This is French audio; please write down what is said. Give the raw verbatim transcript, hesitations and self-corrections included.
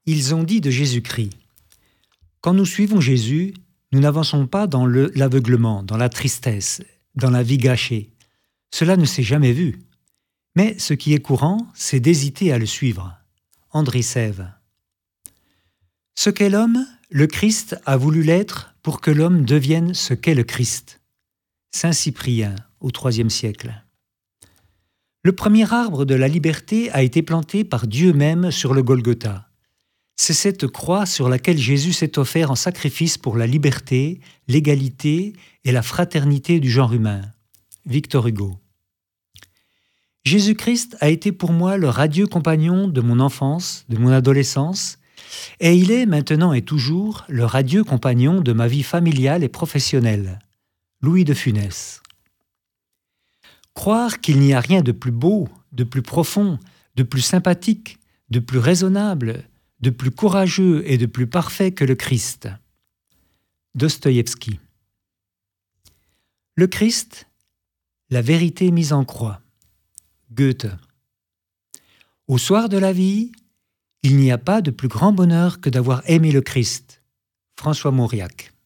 Ils ont dit de Jésus-Christ : quand nous suivons Jésus, nous n'avançons pas dans le, l'aveuglement, dans la tristesse, dans la vie gâchée. Cela ne s'est jamais vu. Mais ce qui est courant, c'est d'hésiter à le suivre. André Sève. Ce qu'est l'homme, le Christ a voulu l'être pour que l'homme devienne ce qu'est le Christ. Saint Cyprien, au troisième siècle. Le premier arbre de la liberté a été planté par Dieu même sur le Golgotha. C'est cette croix sur laquelle Jésus s'est offert en sacrifice pour la liberté, l'égalité et la fraternité du genre humain. Victor Hugo. Jésus-Christ a été pour moi le radieux compagnon de mon enfance, de mon adolescence, et il est maintenant et toujours le radieux compagnon de ma vie familiale et professionnelle. Louis de Funès. Croire qu'il n'y a rien de plus beau, de plus profond, de plus sympathique, de plus raisonnable, de plus courageux et de plus parfait que le Christ. Dostoïevski. Le Christ, la vérité mise en croix. Goethe. Au soir de la vie, il n'y a pas de plus grand bonheur que d'avoir aimé le Christ. François Mauriac.